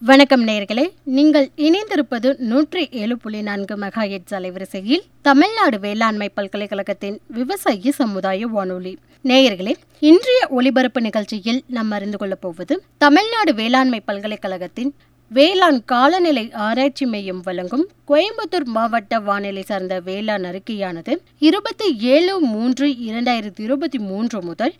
வணக்கம் நேயர்களே, நீங்கள் இணைந்திருப்பது 107.4 மெகாஹெர்ட்ஸ் அலைவரிசையில் தமிழ்நாடு வேளாண்மை பல்கலைக்கழகத்தின் விவசாய சமுதாய வானொலி. நேயர்களே, இன்றைய ஒலிபரப்பு நிகழ்ச்சியில் நாம் அறிந்து கொள்ளப் போவது தமிழ்நாடு வேளாண்மை பல்கலைக்கழகத்தின் வேளாண் காலநிலை ஆராய்ச்சி மையம் வழங்கும் கோயம்புத்தூர் மாவட்ட வானிலை சார்ந்த வேளாண் அறிக்கையானது 27/3/2023 முதல்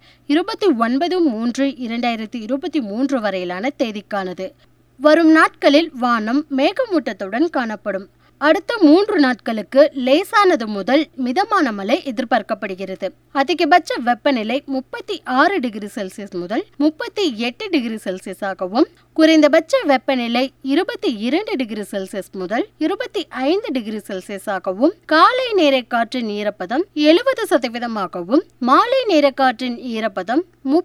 29/3/2023 வரையிலான தேதிக்கானது. வரும் நாட்களில் வானம் மேகமூட்டத்துடன் காணப்படும். அடுத்த 3 நாட்களுக்கு லேசானது முதல் மிதமான மழை எதிர்பார்க்கப்படுகிறது. அதிகபட்ச வெப்பநிலை 36 டிகிரி செல்சியஸ் முதல் 38 டிகிரி செல்சியஸாகவும், குறைந்தபட்ச வெப்பநிலை 22 டிகிரி செல்சியஸ் முதல் 25 டிகிரி செல்சியஸாகவும், காலை நேர காற்றின் ஈரப்பதம் 70% மாலை நேர காற்றின் ஈரப்பதம்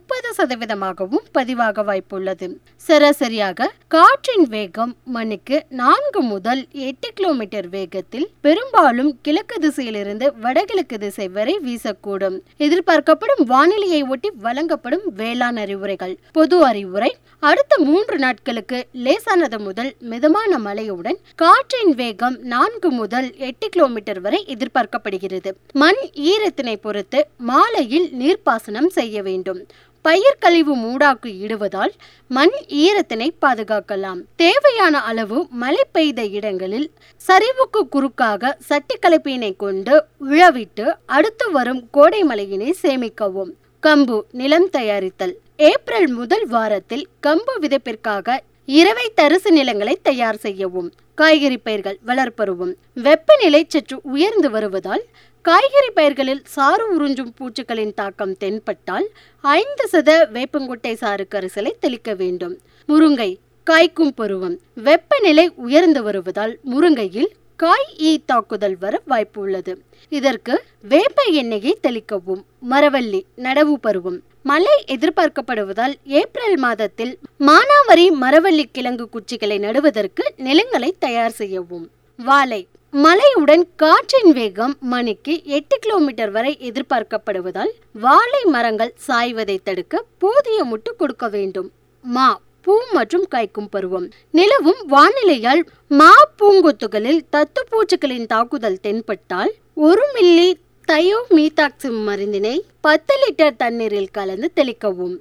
30% பதிவாக வாய்ப்புள்ளது. சராசரியாக காற்றின் வேகம் மணிக்கு 4 முதல் 8 கிலோமீட்டர் வேகத்தில் பெரும்பாலும் கிழக்கு திசையிலிருந்து வடகிழக்கு திசை வரை வீசக்கூடும். எதிர்பார்க்கப்படும் வானிலையை ஒட்டி வழங்கப்படும் வேளாண் அறிவுரைகள். பொது அறிவுரை: அடுத்த 3 நாட்களுக்கு லேசானது முதல் மிதமான மழையுடன் காற்றின் வேகம் 4 முதல் 8 கிலோமீட்டர் வரை எதிர்பார்க்கப்படுகிறது. மண் ஈரத்தினை பொறுத்து மாலையில் நீர்ப்பாசனம் செய்ய வேண்டும். பயிர் கழிவு மூடாக்கு இடுவதால் மண் ஈரத்தினை பாதுகாக்கலாம். தேவையான அளவு மழை பெய்த இடங்களில் சரிவுக்கு குறுக்காக சட்டி கலப்பையினை கொண்டு உழவிட்டு அடுத்து வரும் கோடை மழையினை சேமிக்கவும். கம்பு நிலம் தயாரித்தல்: ஏப்ரல் முதல் வாரத்தில் கம்பு விதைப்பிற்காக இரவை தரிசு நிலங்களை தயார் செய்யவும். காய்கறி பயிர்கள் வளர்ப்பருவம்: வெப்பநிலை சற்று உயர்ந்து வருவதால் காய்கறி பயிர்களில் சாறு உறிஞ்சும் பூச்சிகளின் தாக்கம் தென்பட்டால் 5% வேப்பங்குட்டை சாறு கரிசலை தெளிக்க வேண்டும். முருங்கை காய்க்கும் பருவம்: வெப்பநிலை உயர்ந்து வருவதால் முருங்கையில் காய் ஈ தாக்குதல் வர வாய்ப்பு உள்ளது. இதற்கு வேப்ப எண்ணெயை தெளிக்கவும். மரவள்ளி நடவு பருவம்: மழை எதிர்பார்க்கப்படுவதால் ஏப்ரல் மாதத்தில் மானாவரி மரவள்ளி கிழங்கு குச்சிகளை நடுவதற்கு நிலங்களை தயார் செய்யவும். வாழை: மழையுடன் காற்றின் வேகம் மணிக்கு 8 கிலோமீட்டர் வரை எதிர்பார்க்கப்படுவதால் வாழை மரங்கள் சாய்வதை தடுக்க போதிய முட்டு கொடுக்க வேண்டும். மா பூ மற்றும் காய்க்கும் பருவம்: நிலவும் வானிலையால் மா பூங்கொத்துகளில் தத்து பூச்சிகளின் தாக்குதல் தென்பட்டால் 1 மில்லி தயோமீதாக்சிம் மருந்தினை 10 லிட்டர் தண்ணீரில் கலந்து தெளிக்கவும்.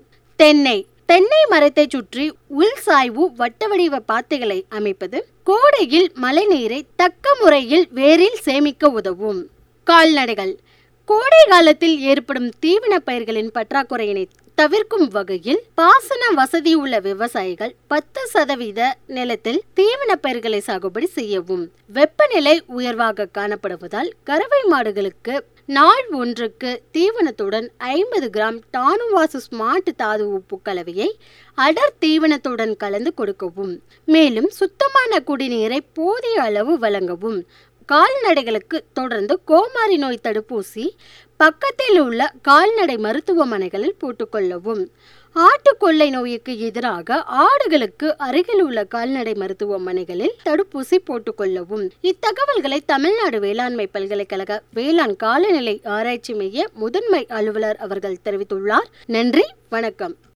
தென்னை மரத்தை சுற்றி உள் சாய்வு வட்ட வடிவ பாத்தைகளை அமைப்பது கோடையில் மழை நீரை தக்க முறையில் வேரில் சேமிக்க உதவும். கால்நடைகள்: கோடை காலத்தில் ஏற்படும் தீவன பயிர்களின் பற்றாக்குறையினை தவிர்க்கும் வகையில் பாசன வசதி உள்ள விவசாயிகள் 10% நிலத்தில் தீவன பயிர்களை சாகுபடி செய்யவும். வெப்பநிலை உயர்வாக காணப்படுவதால் கறவை மாடுகளுக்கு நாள் ஒன்றுக்கு தீவனத்துடன் 50 கிராம் டானுவாசு ஸ்மார்ட் தாது உப்பு கலவையை அடர் தீவனத்துடன் கலந்து கொடுக்கவும். மேலும் சுத்தமான குடிநீரை போதிய அளவு வழங்கவும். கால்நடைகளுக்கு தொடர்ந்து கோமாரி நோய் தடுப்பூசி பக்கத்தில் உள்ள கால்நடை மருத்துவமனைகளில் போட்டுக்கொள்ளவும். ஆட்டுக்கொள்ளை நோய்க்கு எதிராக ஆடுகளுக்கு அருகில் உள்ள கால்நடை மருத்துவமனைகளில் தடுப்பூசி போட்டுக்கொள்ளவும். இத்தகவல்களை தமிழ்நாடு வேளாண்மை பல்கலைக்கழக வேளாண் காலநிலை ஆராய்ச்சி மைய முதன்மை அலுவலர் அவர்கள் தெரிவித்துள்ளார். நன்றி, வணக்கம்.